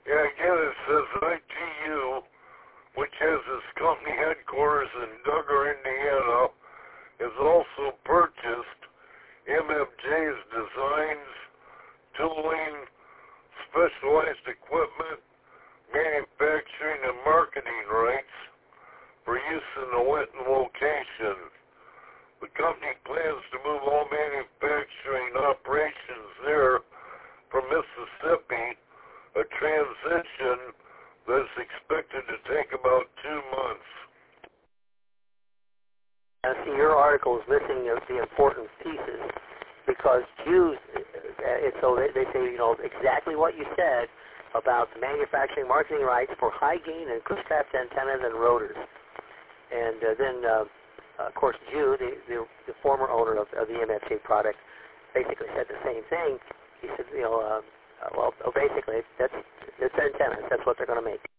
Yeah, again it says ITU, which has its company headquarters in Duggar, Indiana, has also purchased MFJ's designs, tooling, specialized equipment, manufacturing, and marketing rights for use in the Winton location. The company plans to move all manufacturing operations there from Mississippi, a transition that is expected to take about 2 months. Now, see, your article is missing the important pieces because Jews, so they say, exactly what you said about the manufacturing marketing rights for high gain and Chris-Craft antennas and rotors. And then, of course, Jew, the former owner of the MFJ product, basically said the same thing. He said, basically, it's antennas. That's what they're going to make.